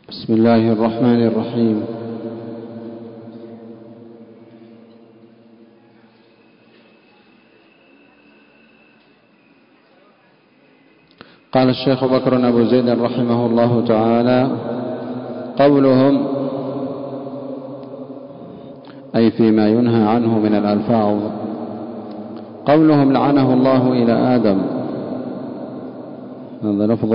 بسم الله الرحمن الرحيم. قال الشيخ بكر أبو زيد رحمه الله تعالى: قولهم أي فيما ينهى عنه من الألفاظ، قولهم لعنه الله إلى آدم، هذا لفظ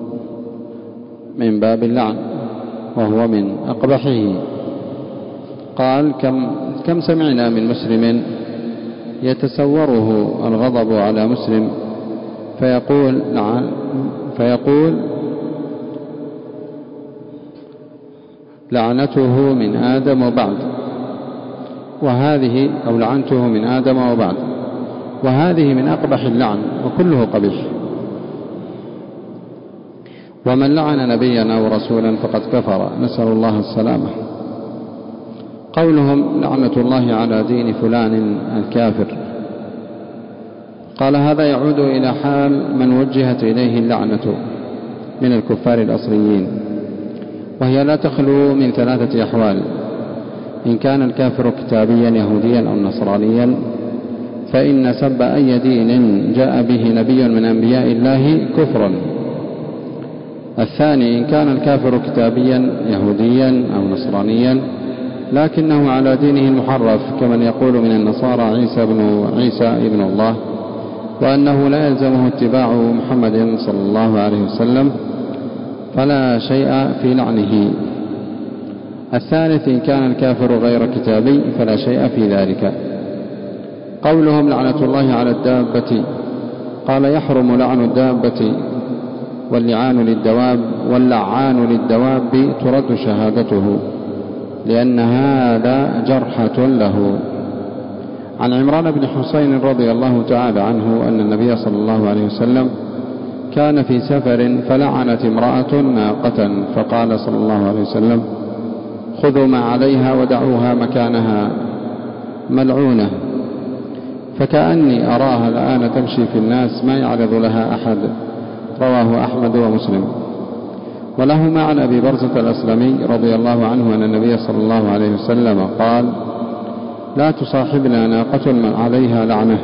من باب اللعن وهو من أقبحه. قال: كم سمعنا من مسلم يتسوره الغضب على مسلم فيقول لعنته من آدم وبعد، وهذه أو لعنته من آدم وبعد، وهذه من أقبح اللعن وكله قبيح. ومن لعن نبيا أو رسولا فقد كفر، نسأل الله السلامة. قولهم لعنة الله على دين فلان الكافر، قال: هذا يعود إلى حال من وجهت إليه اللعنة من الكفار الأصليين، وهي لا تخلو من ثلاثة أحوال: إن كان الكافر كتابيا يهوديا أو نصرانيا فإن سب أي دين جاء به نبي من أنبياء الله كفرا. الثاني: إن كان الكافر كتابيا يهوديا أو نصرانيا لكنه على دينه المحرف، كمن يقول من النصارى عيسى ابن الله، وأنه لا يلزمه اتباع محمد صلى الله عليه وسلم، فلا شيء في لعنه. الثالث: إن كان الكافر غير كتابي فلا شيء في ذلك. قولهم لعنة الله على الدابة، قال: يحرم لعن الدابة واللعان للدواب ترد شهادته، لأن هذا جرحة له. عن عمران بن حسين رضي الله تعالى عنه أن النبي صلى الله عليه وسلم كان في سفر فلعنت امرأة ناقة، فقال صلى الله عليه وسلم: خذوا ما عليها ودعوها مكانها ملعونة. فكأني أراها الآن تمشي في الناس ما يعرض لها أحد. رواه أحمد ومسلم. ولهما عن أبي برزة الأسلمي رضي الله عنه أن النبي صلى الله عليه وسلم قال: لا تصاحبنا ناقة من عليها لعنة.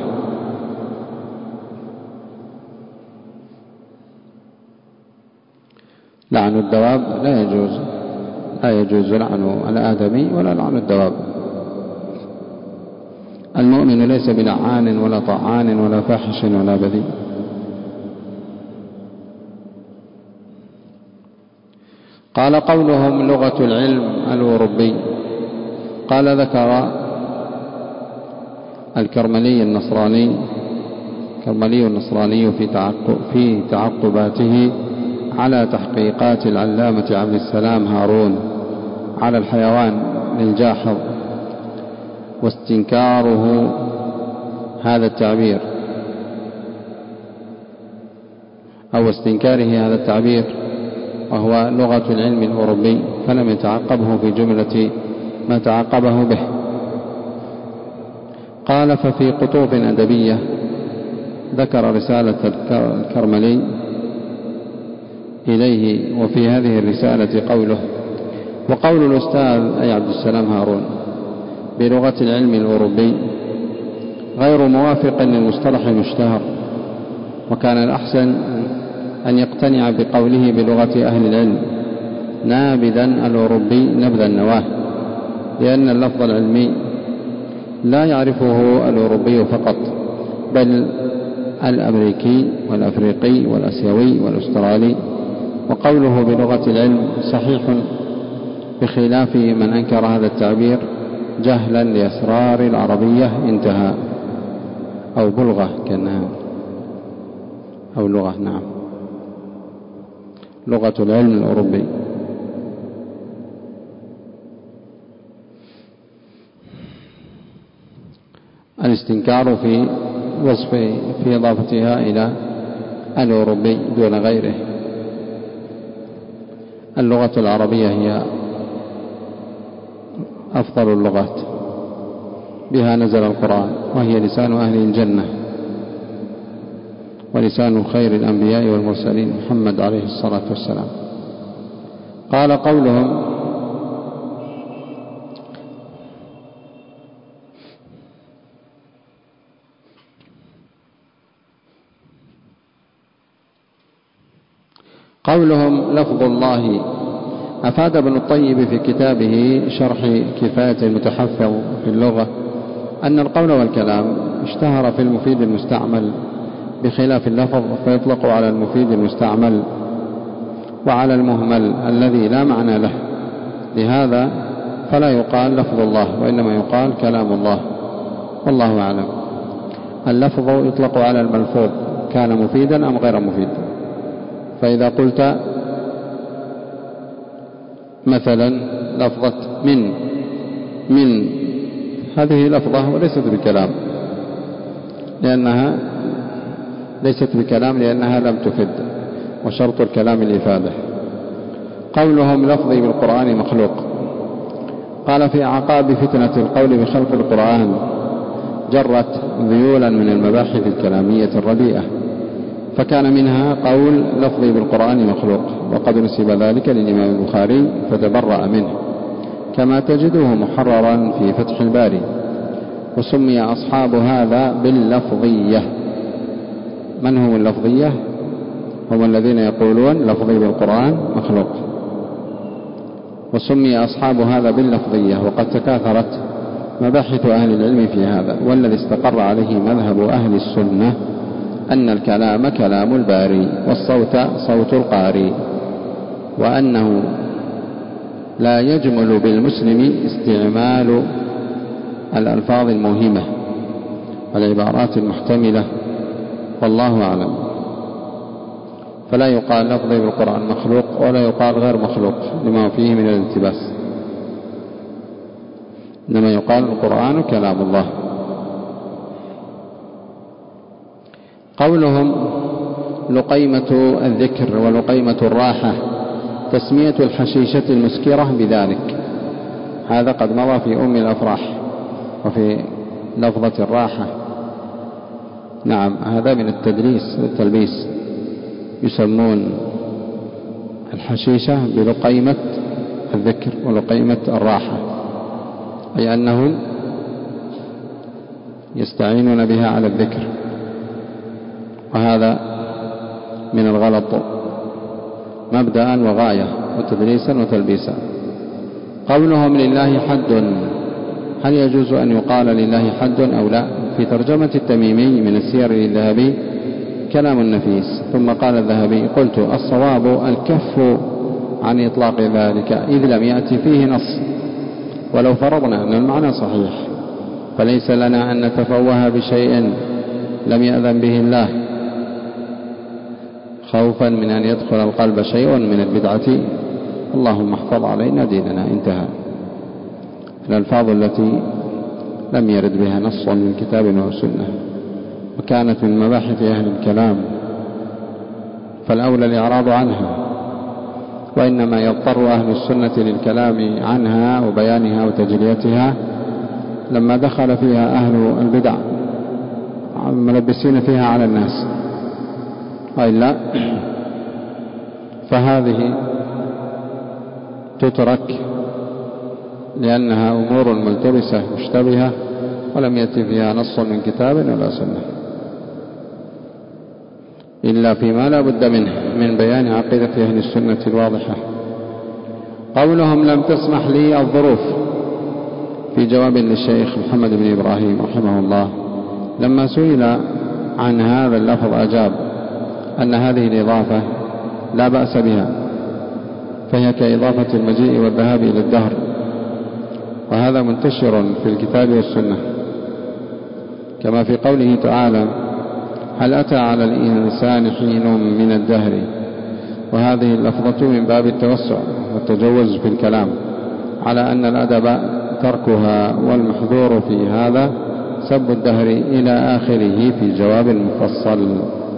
لعن الدواب لا يجوز لعن الآدمي ولا لعن الدواب. المؤمن ليس بلعان ولا طعان ولا فاحش ولا بذيء. قال: قولهم لغة العلم الأوروبي، قال: ذكر الكرملي النصراني في تعقباته على تحقيقات العلامة عبد السلام هارون على الحيوان للجاحظ واستنكاره هذا التعبير أو استنكاره هذا التعبير، وهو لغة العلم الأوروبي، فلم يتعقبه في جملة ما تعقبه به. قال: ففي قطوف أدبية ذكر رسالة الكرملي إليه، وفي هذه الرسالة قوله: وقول الأستاذ أي عبد السلام هارون بلغة العلم الأوروبي غير موافق للمصطلح المشتهر، وكان الأحسن أن يقتنع بقوله بلغة أهل العلم نابذا الأوروبي نبذ النواه، لأن اللفظ العلمي لا يعرفه الأوروبي فقط، بل الأمريكي والأفريقي والأسيوي والأسترالي. وقوله بلغة العلم صحيح بخلاف من أنكر هذا التعبير جهلا لأسرار العربية، انتهى. أو بلغة كأنها أو لغة، نعم، لغة العلم الأوروبي. الاستنكار في في إضافتها إلى الأوروبي دون غيره. اللغة العربية هي أفضل اللغات، بها نزل القرآن، وهي لسان أهل الجنة ولسان خير الأنبياء والمرسلين محمد عليه الصلاة والسلام. قال قولهم لفظ الله. أفاد ابن الطيب في كتابه شرح كفاية المتحفظ في اللغة أن القول والكلام اشتهر في المفيد المستعمل بخلاف اللفظ، فيطلق على المفيد المستعمل وعلى المهمل الذي لا معنى له، لهذا فلا يقال لفظ الله وإنما يقال كلام الله، والله أعلم. اللفظ يطلق على الملفوظ كان مفيدا أم غير مفيد. فإذا قلت مثلا لفظة من هذه لفظة وليست بكلام، لأنها ليست بكلام لأنها لم تفد، وشرط الكلام الإفادة. قولهم لفظي بالقرآن مخلوق. قال في أعقاب فتنة القول بخلق القرآن جرت ذيولا من المباحث الكلامية الرديئة، فكان منها قول لفظي بالقرآن مخلوق، وقد نسب ذلك للإمام البخاري فتبرأ منه، كما تجده محررا في فتح الباري. وسمي أصحاب هذا باللفظية. من هم اللفظية؟ هم الذين يقولون لفظي بالقرآن مخلوق. وسمي أصحاب هذا باللفظية، وقد تكاثرت مباحث أهل العلم في هذا، والذي استقر عليه مذهب أهل السنة أن الكلام كلام الباري، والصوت صوت القاري، وأنه لا يجمل بالمسلم استعمال الألفاظ الموهمة والعبارات المحتملة، والله أعلم. فلا يقال لفظي بالقرآن مخلوق ولا يقال غير مخلوق لما فيه من الالتباس، إنما يقال القرآن كلام الله. قولهم لقيمة الذكر ولقيمة الراحة تسمية الحشيشة المسكرة بذلك، هذا قد مضى في أم الأفراح وفي لفظة الراحة. نعم، هذا من التدليس والتلبيس. يسمون الحشيشة بلقيمة الذكر ولقيمة الراحة، أي أنهم يستعينون بها على الذكر، وهذا من الغلط مبدأ وغاية، وتدليسا وتلبيسا. قولهم لله حد، هل يجوز أن يقال لله حد أو لا؟ في ترجمة التميمي من السير للذهبي كلام نفيس. ثم قال الذهبي: قلت الصواب الكف عن إطلاق ذلك، إذ لم يأتي فيه نص، ولو فرضنا أن المعنى صحيح فليس لنا أن نتفوه بشيء لم يأذن به الله، خوفا من أن يدخل القلب شيء من البدعة. اللهم احفظ علينا ديننا. انتهى. الألفاظ التي لم يرد بها نص من كتاب وسنة، وكانت من مباحث أهل الكلام، فالأولى الإعراض عنها، وإنما يضطر أهل السنة للكلام عنها وبيانها وتجليتها لما دخل فيها أهل البدع ملبسين فيها على الناس، وإلا فهذه تترك لأنها أمور ملتبسة مشتبهة ولم يأتي فيها نص من كتاب ولا سنة، إلا فيما لا بد منه من بيان عقيدة أهل السنة الواضحة. قولهم لم تسمح لي الظروف، في جواب للشيخ محمد بن إبراهيم رحمه الله لما سئل عن هذا اللفظ أجاب أن هذه الإضافة لا بأس بها، فهي كإضافة المجيء والذهاب إلى الدهر، وهذا منتشر في الكتاب والسنة، كما في قوله تعالى: هل أتى على الإنسان حين من الدهر، وهذه اللفظة من باب التوسع والتجوز في الكلام، على أن الأدب تركها، والمحذور في هذا سب الدهر إلى آخره في جواب مفصل.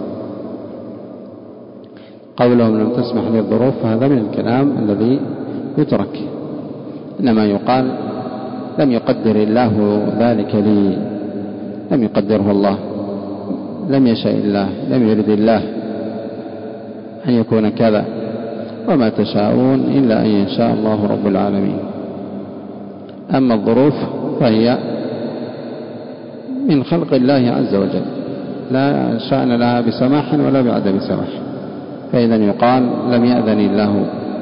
قولهم لم تسمح لي الظروف، فهذا من الكلام الذي يترك، إنما يقال لم يقدر الله ذلك لي، لم يقدره الله، لم يشاء الله، لم يرد الله أن يكون كذا، وما تشاءون إلا أن يشاء الله رب العالمين. أما الظروف فهي من خلق الله عز وجل، لا شأن لها بسماح ولا بعدم سماح، فإذا يقال لم يأذن الله.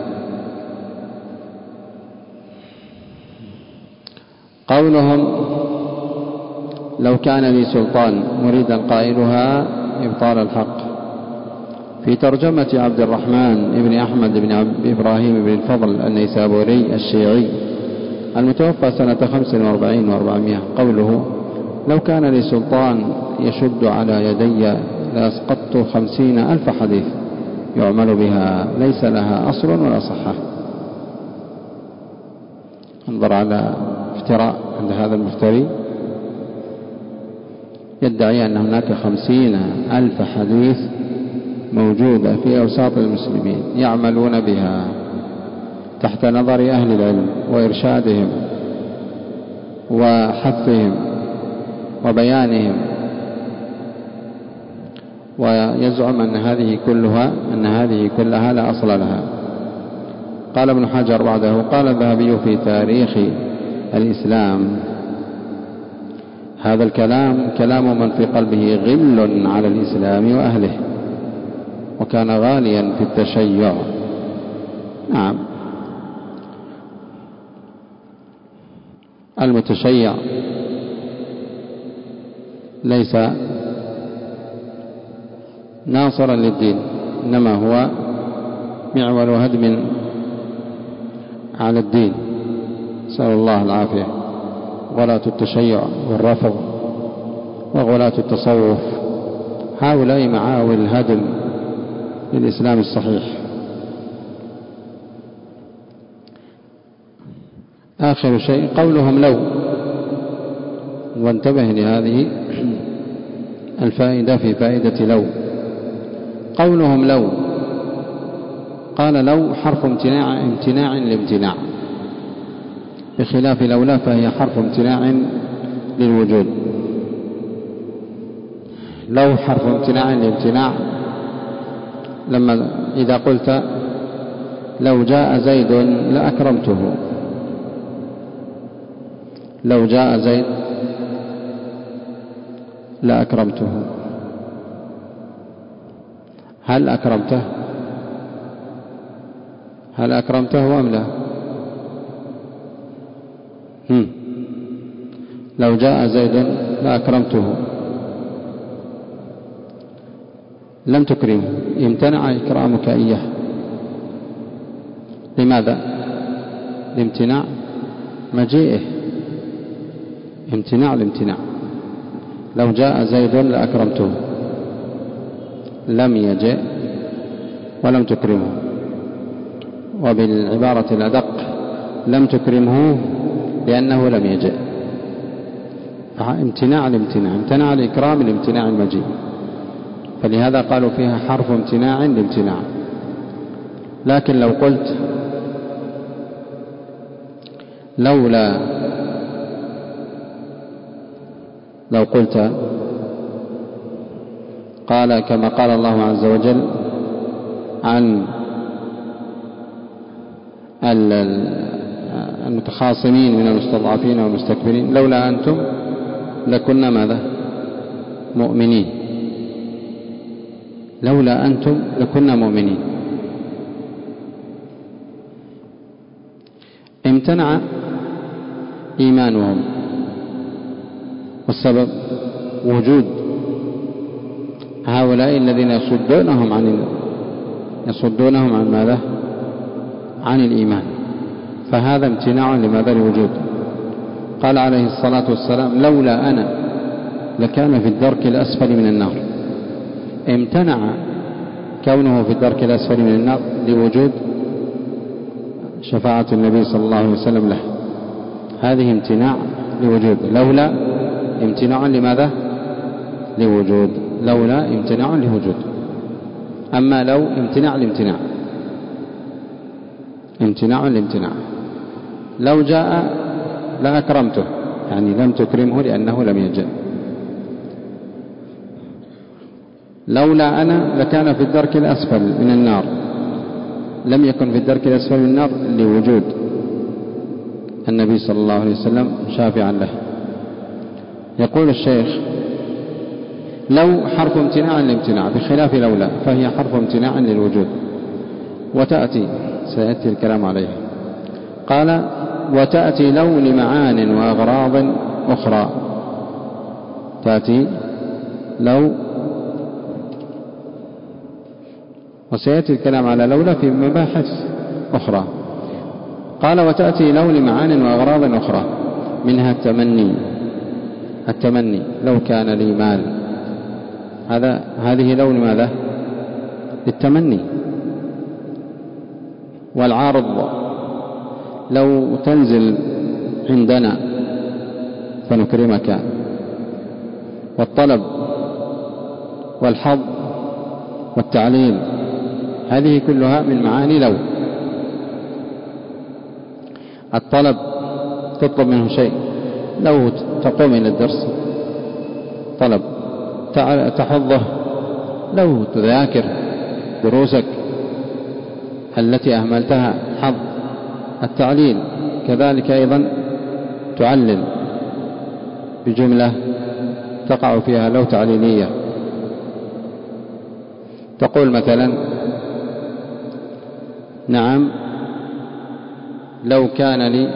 قولهم لو كان لي سلطان مريدا قائلها إبطال الحق. في ترجمة عبد الرحمن بن أحمد بن إبراهيم بن الفضل النيسابوري الشيعي المتوفى سنة 45 و400 قوله لو كان لي سلطان يشد على يدي لأسقطت 50,000 حديث يعمل بها ليس لها أصل ولا صحة. انظر على افتراء عند هذا المفتري، يدعي أن هناك 50,000 حديث موجودة في أوساط المسلمين يعملون بها تحت نظر أهل العلم وإرشادهم وحثهم وبيانهم، ويزعم أن هذه كلها لا أصل لها. قال ابن حجر بعده قال الذهبي في تاريخ الإسلام هذا الكلام كلام من في قلبه غل على الإسلام وأهله وكان غاليا في التشيع. نعم، المتشيع ليس ناصرا للدين، إنما هو معول هدم على الدين، نسأل الله العافية. غلاة التشيع والرفض وغلاة التصوف هؤلاء معاول الهدم للإسلام الصحيح. آخر شيء قولهم لو، وانتبه لهذه الفائدة في فائدة لو. قولهم لو، قال لو حرف امتناع لامتناع، بخلاف لولا فهي حرف امتناع للوجود. لو حرف امتناع لامتناع، لما إذا قلت لو جاء زيد لأكرمته، لو جاء زيد لأكرمته، هل أكرمته؟ هل أكرمته أم لا؟ لو جاء زيد لأكرمته، لم تكرمه، امتنع إكرامك إياه. لماذا؟ لامتناع مجيئه، امتناع الامتناع. لو جاء زيد لأكرمته، لم يجئ ولم تكرمه. وبالعبارة الأدق لم تكرمه لأنه لم يجئ، امتناع الامتناع، امتنع الإكرام الامتناع المجيء، فلهذا قالوا فيها حرف امتناع لامتناع. لكن لو قلت لولا، لو قلت قال كما قال الله عز وجل عن المتخاصمين من المستضعفين والمستكبرين لولا أنتم لكنا ماذا؟ مؤمنين. لولا أنتم لكنا مؤمنين. امتنع إيمانهم، والسبب وجود هؤلاء الذين يصدونهم عن ماذا؟ عن الإيمان، فهذا امتناع لماذا؟ لوجود. قال عليه الصلاة والسلام لولا أنا لكان في الدرك الأسفل من النار. امتنع كونه في الدرك الأسفل من النار لوجود شفاعة النبي صلى الله عليه وسلم له، هذه امتناع لوجود. لولا امتناع لماذا؟ لوجود. لولا امتناع لوجود. أما لو امتناع لامتناع، امتناع لامتناع. لو جاء لأكرمته، يعني لم تكرمه لأنه لم يجئ. لولا أنا لكان في الدرك الأسفل من النار، لم يكن في الدرك الأسفل من النار لوجود النبي صلى الله عليه وسلم شافعا له. يقول الشيخ: لو حرف امتناع للامتناع بخلاف لولا، فهي حرف امتناع للوجود، وتأتي سيأتي الكلام عليها. قال: وتأتي لو لمعان وأغراض أخرى. تأتي لو، وسيأتي الكلام على لولا في مباحث أخرى. قال: وتأتي لو لمعان وأغراض أخرى، منها التمني لو كان لي مال، هذه لو لماذا؟ للتمني. والعارض لو تنزل عندنا فنكرمك، والطلب والحظ والتعليل، هذه كلها من معاني لو. الطلب تطلب منه شيء، لو تقوم إلى الدرس طلب، تحضه لو تذاكر دروسك التي أهملتها حظ. التعليل كذلك أيضا تعلل بجملة تقع فيها لو تعليلية. تقول مثلا: نعم لو كان لي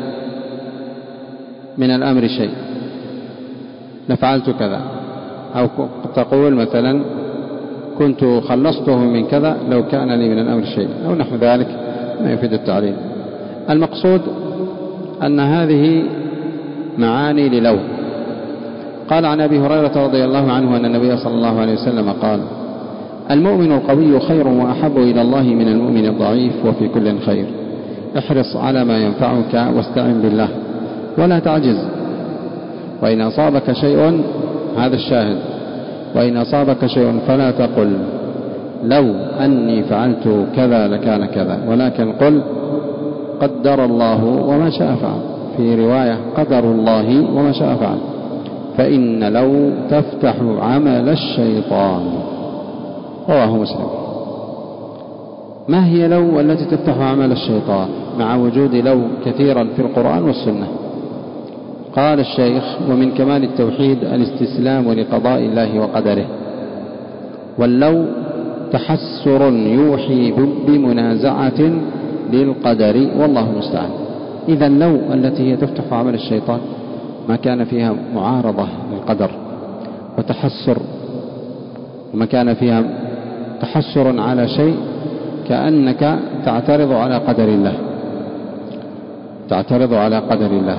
من الأمر شيء لفعلت كذا. أو تقول مثلا: كنت خلصته من كذا لو كان لي من الأمر شيء، أو نحو ذلك ما يفيد التعليل. المقصود أن هذه معاني للو. قال عن أبي هريرة رضي الله عنه أن النبي صلى الله عليه وسلم قال: المؤمن القوي خير وأحب إلى الله من المؤمن الضعيف، وفي كل خير. احرص على ما ينفعك واستعن بالله ولا تعجز. وإن أصابك شيء، هذا الشاهد، وإن أصابك شيء فلا تقل لو أني فعلت كذا لكان كذا، ولكن قل قدر الله وما شاء فعل. في رواية قدر الله وما شاء فعل، فإن لو تفتح عمل الشيطان. رواه مسلم. ما هي لو التي تفتح عمل الشيطان مع وجود لو كثيرا في القرآن والسنة؟ قال الشيخ: ومن كمال التوحيد الاستسلام لقضاء الله وقدره. واللو تحسر يوحي بمنازعة للقدر، والله المستعان. إذا لو التي هي تفتح عمل الشيطان ما كان فيها معارضة للقدر وتحسر، وما كان فيها تحسر على شيء كأنك تعترض على قدر الله، تعترض على قدر الله.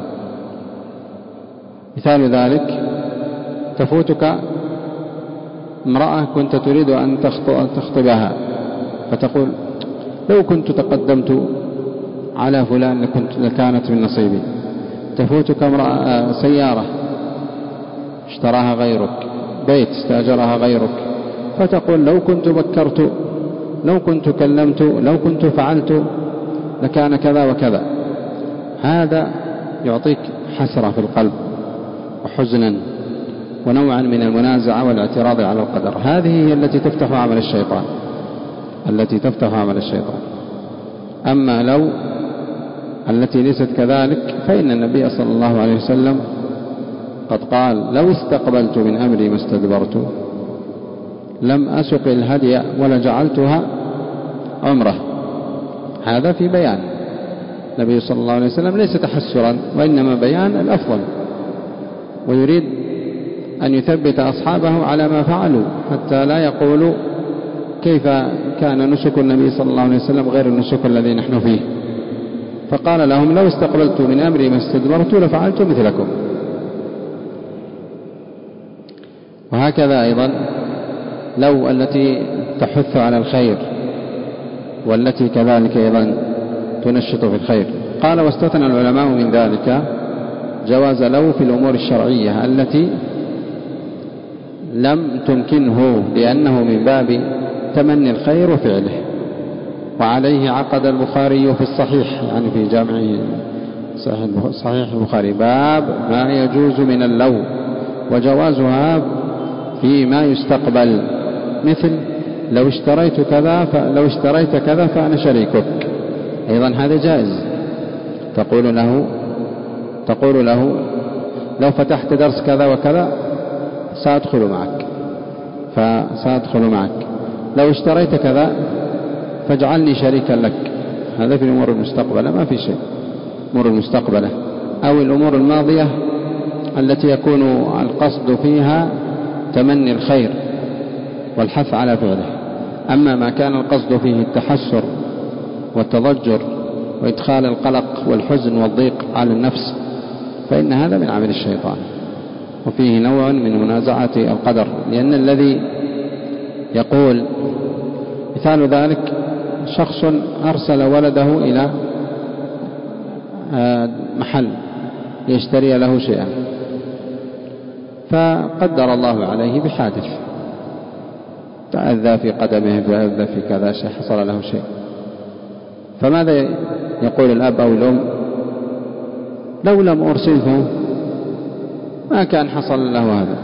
مثال ذلك: تفوتك امرأة كنت تريد أن تخطبها، فتقول: لو كنت تقدمت على فلان لكانت من نصيبي. تفوتك امرأة سيارة اشتراها غيرك، بيت استأجرها غيرك، فتقول: لو كنت بكرت، لو كنت كلمت، لو كنت فعلت لكان كذا وكذا. هذا يعطيك حسرة في القلب وحزنا ونوعا من المنازعة والاعتراض على القدر. هذه هي التي تفتح عمل الشيطان، التي تفتح عمل الشيطان. أما لو التي ليست كذلك فإن النبي صلى الله عليه وسلم قد قال: لو استقبلت من أمري ما استدبرت لم أسق الهدي ولجعلتها عمره. هذا في بيان النبي صلى الله عليه وسلم ليس تحسرا، وإنما بيان الأفضل، ويريد أن يثبت أصحابه على ما فعلوا حتى لا يقولوا كيف كان نسك النبي صلى الله عليه وسلم غير النسك الذي نحن فيه. فقال لهم: لو استقبلت من أمري ما استدبرت لفعلت مثلكم. وهكذا أيضا لو التي تحث على الخير، والتي كذلك أيضا تنشط في الخير. قال: واستثنى العلماء من ذلك جواز لو في الأمور الشرعية التي لم تمكنه، لأنه من باب تمني الخير وفعله. وعليه عقد البخاري في الصحيح، يعني في جامعه صحيح البخاري، باب ما يجوز من اللو وجوازها فيما يستقبل، مثل لو اشتريت كذا فأنا شريكك، أيضا هذا جائز. تقول له لو فتحت درس كذا وكذا سأدخل معك، لو اشتريت كذا فاجعلني شريكا لك. هذا في الأمور المستقبلة، ما في شيء. أمور المستقبلة أو الأمور الماضية التي يكون القصد فيها تمني الخير والحث على فعله. أما ما كان القصد فيه التحسر والتضجر وإدخال القلق والحزن والضيق على النفس فإن هذا من عمل الشيطان، وفيه نوع من منازعة القدر. لأن الذي يقول مثال ذلك شخص أرسل ولده إلى محل يشتري له شيئا، فقدر الله عليه بحادث، تأذى في قدمه، تأذى في كذا شيء، حصل له شيء. فماذا يقول الأب أو الأم؟ لو لم أرسله ما كان حصل له هذا.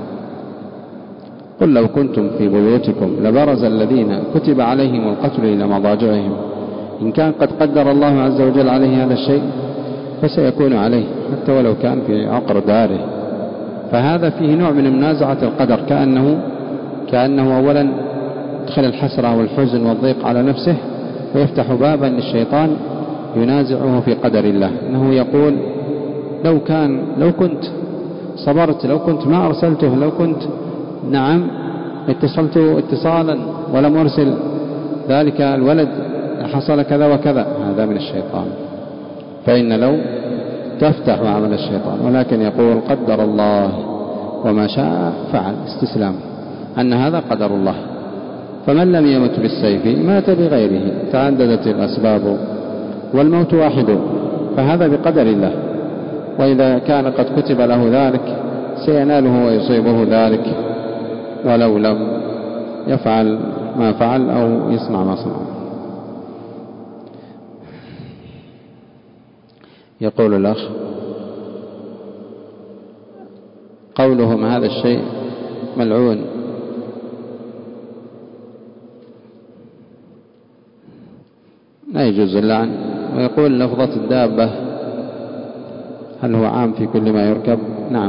قل لو كنتم في بيوتكم لبرز الذين كتب عليهم القتل إلى مضاجعهم، إن كان قد قدر الله عز وجل عليه هذا الشيء فسيكون عليه حتى ولو كان في عقر داره. فهذا فيه نوع من منازعة القدر، كأنه أولا يدخل الحسرة والحزن والضيق على نفسه ويفتح بابا للشيطان ينازعه في قدر الله. إنه يقول لو كنت صبرت، لو كنت ما أرسلته، لو كنت اتصلت اتصالا ولم أرسل ذلك الولد حصل كذا وكذا. هذا من الشيطان. فإن لو تفتح عمل الشيطان، ولكن يقول قدر الله وما شاء فعل، استسلام أن هذا قدر الله. فمن لم يمت بالسيف مات بغيره، تعددت الأسباب والموت واحد، فهذا بقدر الله. وإذا كان قد كتب له ذلك سيناله ويصيبه ذلك ولو لم يفعل ما فعل أو يصنع ما صنع. يقول الأخ قولهم هذا الشيء ملعون، لا يجوز اللعن. ويقول لفظة الدابة هل هو عام في كل ما يركب؟ نعم.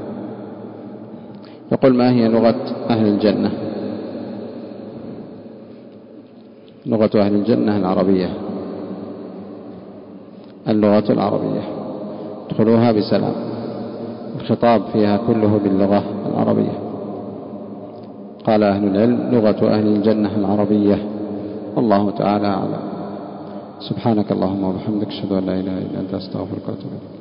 يقول ما هي لغة أهل الجنة؟ لغة أهل الجنة العربية، اللغة العربية، ادخلوها بسلام، الخطاب فيها كله باللغة العربية. قال أهل العلم لغة أهل الجنة العربية، والله تعالى أعلم. سبحانك اللهم وبحمدك، أشهد أن لا إله إلا أنت، أستغفرك وأتوب إليك.